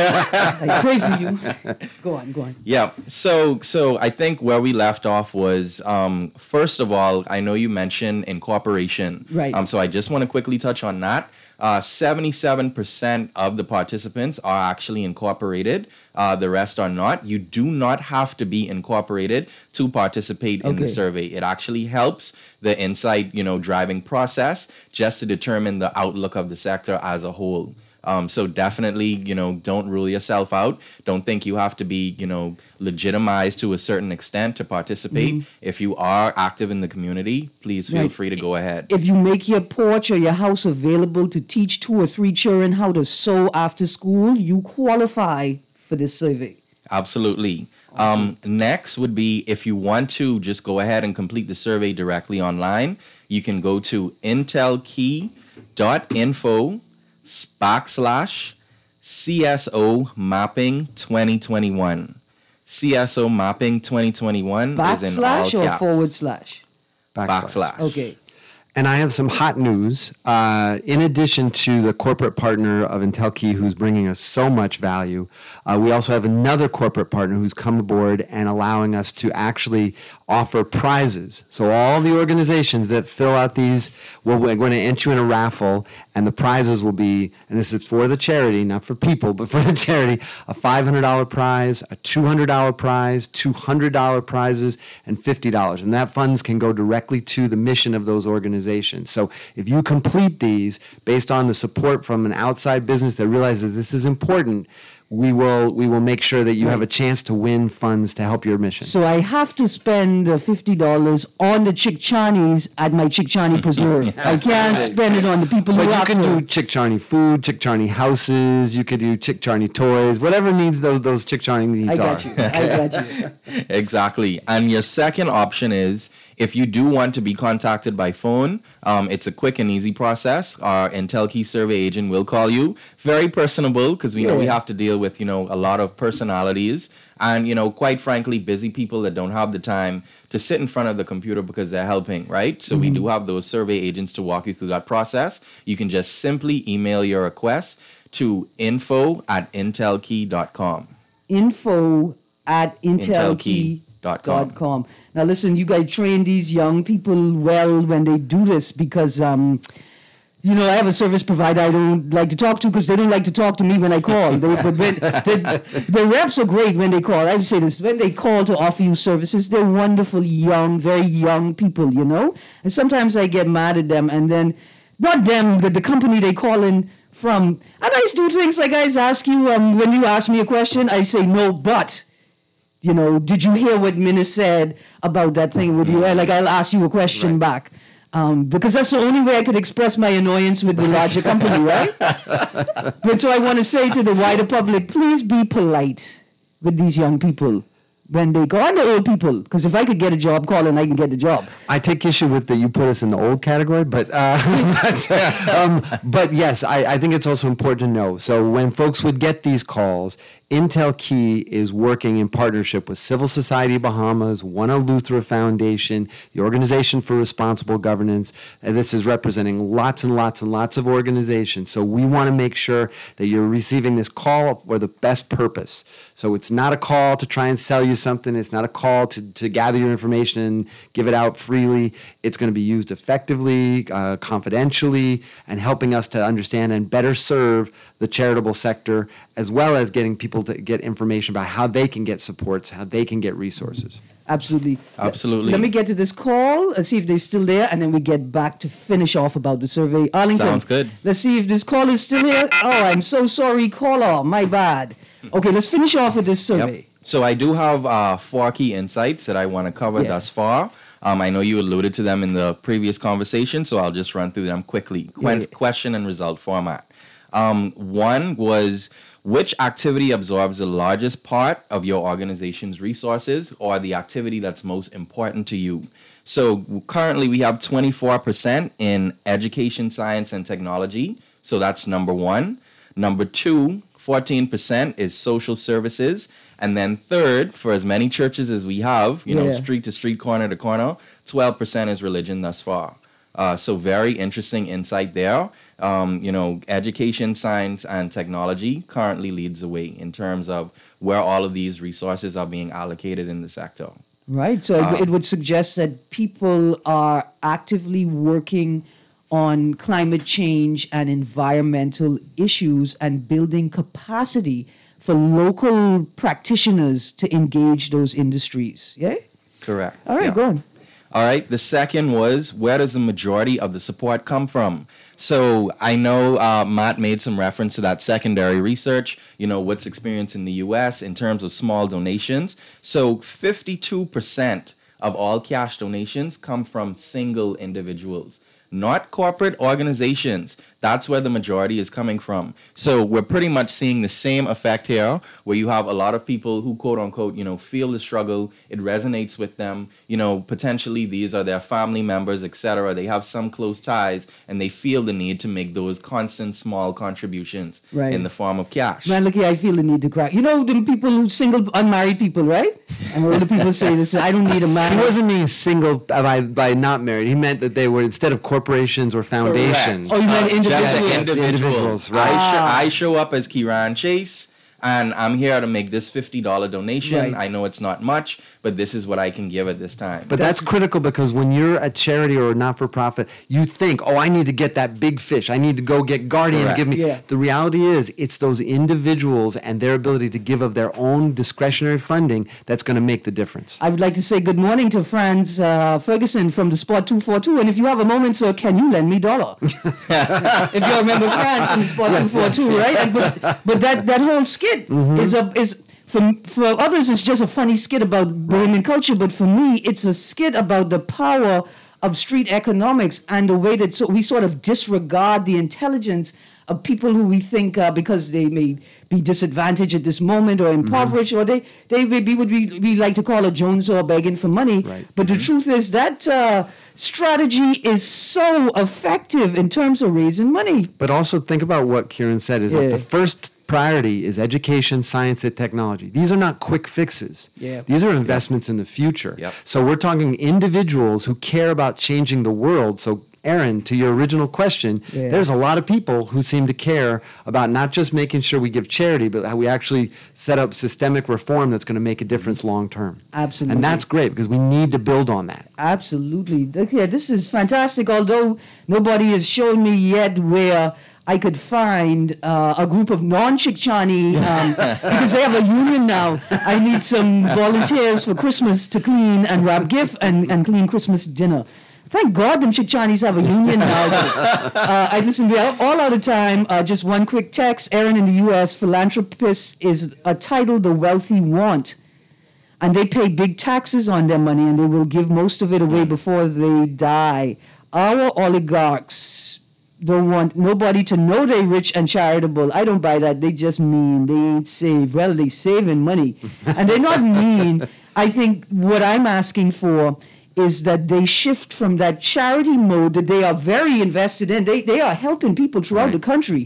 Speaker 2: I pray for you. Go on, go on.
Speaker 7: Yeah. So so I think where we left off was um, first of all, I know you mentioned incorporation.
Speaker 2: Right.
Speaker 7: Um, so I just want to quickly touch on that. Uh, seventy-seven percent of the participants are actually incorporated. Uh, the rest are not. You do not have to be incorporated to participate in the
Speaker 2: Okay.
Speaker 7: survey. It actually helps the insight, you know, driving process just to determine the outlook of the sector as a whole. Um, so definitely, you know, don't rule yourself out. Don't think you have to be, you know, legitimized to a certain extent to participate.
Speaker 2: Mhm.
Speaker 7: If you are active in the community, please feel
Speaker 2: Right.
Speaker 7: free to go ahead.
Speaker 2: If you make your porch or your house available to teach two or three children how to sew after school, you qualify for this survey.
Speaker 7: Absolutely. Um, next would be if you want to just go ahead and complete the survey directly online, you can go to intelkey dot info backslash C S O mapping twenty twenty-one. C S O mapping twenty twenty-one is in all
Speaker 2: Backslash or
Speaker 7: caps.
Speaker 2: forward slash?
Speaker 7: Backslash.
Speaker 2: Okay.
Speaker 6: And I have some hot news. Uh, in addition to the corporate partner of IntelKey, who's bringing us so much value, uh, we also have another corporate partner who's come aboard and allowing us to actually offer prizes. So all the organizations that fill out these, well, we're going to enter you in a raffle, and the prizes will be, and this is for the charity, not for people, but for the charity, a five hundred dollars prize, a two hundred dollars prize, two hundred dollars prizes, and fifty dollars. And that funds can go directly to the mission of those organizations. So if you complete these based on the support from an outside business that realizes this is important, we will we will make sure that you have a chance to win funds to help your mission.
Speaker 2: So I have to spend the fifty dollars on the Chickchanis at my Chickchani preserve. I can't spend it on the people
Speaker 6: But
Speaker 2: who
Speaker 6: you
Speaker 2: have
Speaker 6: can
Speaker 2: to.
Speaker 6: do Chickcharney food, Chickcharney houses, you could do Chickcharney toys, whatever needs those those Chickcharney needs
Speaker 2: I got
Speaker 6: are.
Speaker 2: you. I got you.
Speaker 7: Exactly. And your second option is if you do want to be contacted by phone, um, it's a quick and easy process. Our IntelKey survey agent will call you. Very personable because we know we
Speaker 2: Yeah.
Speaker 7: have to deal with, you know, a lot of personalities and, you know, quite frankly, busy people that don't have the time to sit in front of the computer because they're helping, right? So we
Speaker 2: Mhm.
Speaker 7: do have those survey agents to walk you through that process. You can just simply email your request to info at intelkey dot com.
Speaker 2: Info at intelkey
Speaker 7: Dot
Speaker 2: dot
Speaker 7: com.
Speaker 2: com. Now listen, you guys train these young people well when they do this because, um, you know, I have a service provider I don't like to talk to because they don't like to talk to me when I call. They, but when, the, the reps are great when they call. I would say this, when they call to offer you services, they're wonderful, young, very young people, you know? And sometimes I get mad at them and then, not them, but the company they call in from. And I do things like I ask you, um, when you ask me a question, I say, no, but. You know, did you hear what Minna said about that thing? Would you like? I'll ask you a question
Speaker 6: Right.
Speaker 2: back, um, because that's the only way I could express my annoyance with the larger company, right? But so I want to say to the wider public, please be polite with these young people when they go, and the old people, because if I could get a job calling, I can get a job.
Speaker 6: I take issue with that you put us in the old category, but uh, but, um, but yes, I, I think it's also important to know. So when folks would get these calls, Intel Key is working in partnership with Civil Society Bahamas, One Eleuthera Foundation, the Organization for Responsible Governance, and this is representing lots and lots and lots of organizations. So we want to make sure that you're receiving this call for the best purpose. So it's not a call to try and sell you something. It's not a call to, to gather your information and give it out freely. It's going to be used effectively, uh, confidentially, and helping us to understand and better serve the charitable sector, as well as getting people to get information about how they can get supports, how they can get resources.
Speaker 2: Absolutely.
Speaker 7: Absolutely.
Speaker 2: Let me get to this call and see if they're still there, and then we get back to finish off about the survey. Arlington.
Speaker 7: Sounds good.
Speaker 2: Let's see if this call is still here. Oh, I'm so sorry, caller. My bad. Okay, let's finish off with this survey.
Speaker 7: Yep. So I do have uh, four key insights that I want to cover
Speaker 2: Yeah.
Speaker 7: thus far. Um, I know you alluded to them in the previous conversation, so I'll just run through them quickly. Que-
Speaker 2: Yeah, yeah.
Speaker 7: Question and result format. Um, one was, which activity absorbs the largest part of your organization's resources, or the activity that's most important to you? So currently we have twenty-four percent in education, science, and technology. So that's number one. Number two, fourteen percent is social services. And then third, for as many churches as we have, you know,
Speaker 2: Yeah.
Speaker 7: street to street, corner to corner, twelve percent is religion thus far. Uh, so very interesting insight there. Um, you know, education, science, and technology currently leads the way in terms of where all of these resources are being allocated in the sector.
Speaker 2: Right. So
Speaker 7: Uh,
Speaker 2: it, it would suggest that people are actively working on climate change and environmental issues and building capacity for local practitioners to engage those industries. Yeah?
Speaker 7: Correct.
Speaker 2: All right,
Speaker 7: Yeah.
Speaker 2: go on.
Speaker 7: All right. The second was, where does the majority of the support come from? So I know uh, Matt made some reference to that secondary research, you know, what's experienced in the U S in terms of small donations. So fifty-two percent of all cash donations come from single individuals, not corporate organizations. That's where the majority is coming from. So we're pretty much seeing the same effect here, where you have a lot of people who, quote unquote, you know, feel the struggle. It resonates with them. You know, potentially these are their family members, et cetera. They have some close ties, and they feel the need to make those constant small contributions
Speaker 2: Right.
Speaker 7: in the form of cash.
Speaker 2: Man, look here, I feel the need to cry. You know, the people who single, unmarried people, right? And all the people say this, I don't need a man.
Speaker 6: He wasn't being single by, by not married. He meant that they were, instead of corporations or foundations.
Speaker 2: Oh, you meant individuals.
Speaker 6: Yes,
Speaker 7: individuals.
Speaker 6: individuals, right.
Speaker 7: I, show,
Speaker 2: Ah.
Speaker 7: I show up as Kiran Chase, and I'm here to make this fifty dollars donation.
Speaker 2: Right.
Speaker 7: I know it's not much, but this is what I can give at this time.
Speaker 6: But that's, critical, because when you're a charity or a not-for-profit, you think, oh, I need to get that big fish. I need to go get Guardian
Speaker 7: Correct.
Speaker 6: to give me.
Speaker 2: Yeah.
Speaker 6: The reality is, it's those individuals and their ability to give of their own discretionary funding that's going to make the difference.
Speaker 2: I would like to say good morning to Franz uh, Ferguson from the Sport two forty-two. And if you have a moment, sir, can you lend me dollar? If you remember Franz from the Sport two forty-two, right? And but but that, that whole skit is a is for for others it's just a funny skit about Bohemian culture, but for me it's a skit about the power of street economics and the way that so we sort of disregard the intelligence of people who we think uh, because they may be disadvantaged at this moment or impoverished, or they, they may be what we, we like to call a Jones or begging for money.
Speaker 6: Right.
Speaker 2: But the truth is that uh, strategy is so effective in terms of raising money.
Speaker 6: But also think about what Kieran said, is that
Speaker 2: Yeah.
Speaker 6: the first priority is education, science, and technology. These are not quick fixes.
Speaker 2: Yeah.
Speaker 6: These are investments in the future.
Speaker 7: Yep.
Speaker 6: So we're talking individuals who care about changing the world. So Aaron, to your original question,
Speaker 2: Yeah.
Speaker 6: there's a lot of people who seem to care about not just making sure we give charity, but how we actually set up systemic reform that's going to make a difference long term.
Speaker 2: Absolutely.
Speaker 6: And that's great, because we need to build on that.
Speaker 2: Absolutely. Th- Yeah, this is fantastic, although nobody has shown me yet where I could find uh, a group of non-Chicchani, um, because they have a union now. I need some volunteers for Christmas to clean and wrap gift and, and clean Christmas dinner. Thank God them Chicchanis have a union now. uh, I listen, we are all out of time. Uh, just one quick text. Aaron in the U S, philanthropist is a title the wealthy want. And they pay big taxes on their money, and they will give most of it away before they die. Our oligarchs don't want nobody to know they're rich and charitable. I don't buy that. They just mean. They ain't save. Well, they saving money. And they're not mean. I think what I'm asking for is that they shift from that charity mode that they are very invested in. They, they are helping people throughout
Speaker 7: Right.
Speaker 2: the country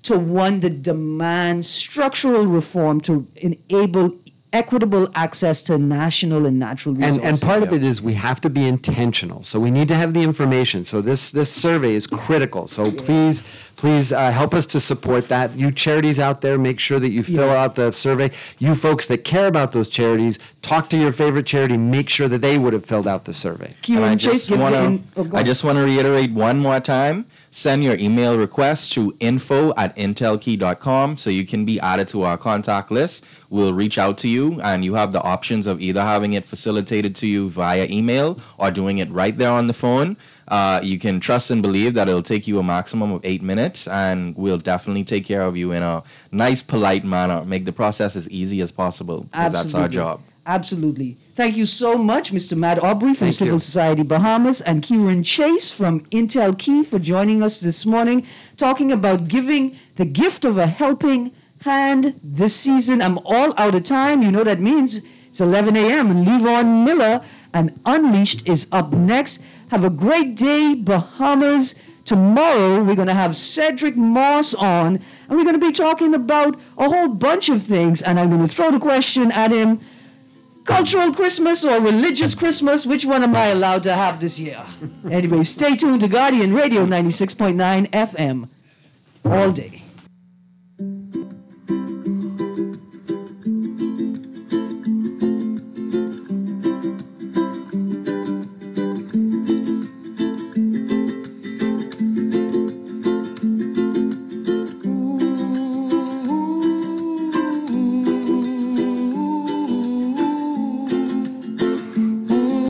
Speaker 2: to one that demands structural reform to enable equitable access to national and natural resources.
Speaker 6: And, and part of it is we have to be intentional. So we need to have the information. So this, this survey is critical. So yeah. please, please uh, help us to support that. You charities out there, make sure that you fill yeah. out the survey. You folks that care about those charities, talk to your favorite charity, make sure that they would have filled out the survey.
Speaker 7: And I just want to oh, I just want to reiterate one more time. Send your email request to info at intelkey dot com so you can be added to our contact list. We'll reach out to you, and you have the options of either having it facilitated to you via email or doing it right there on the phone. Uh, you can trust and believe that it'll take you a maximum of eight minutes, and we'll definitely take care of you in a nice, polite manner. Make the process as easy as possible, because that's our job.
Speaker 2: Absolutely. Thank you so much, Mister Matt Aubrey from
Speaker 6: Thank
Speaker 2: Civil
Speaker 6: you.
Speaker 2: Society Bahamas, and Kieran Chase from Intel Key for joining us this morning, talking about giving the gift of a helping hand this season. I'm all out of time. You know that means it's eleven a.m. and Levon Miller and Unleashed is up next. Have a great day, Bahamas. Tomorrow, we're going to have Cedric Moss on, and we're going to be talking about a whole bunch of things, and I'm going to throw the question at him. Cultural Christmas or religious Christmas? Which one am I allowed to have this year? Anyway, stay tuned to Guardian Radio ninety-six point nine F M all day.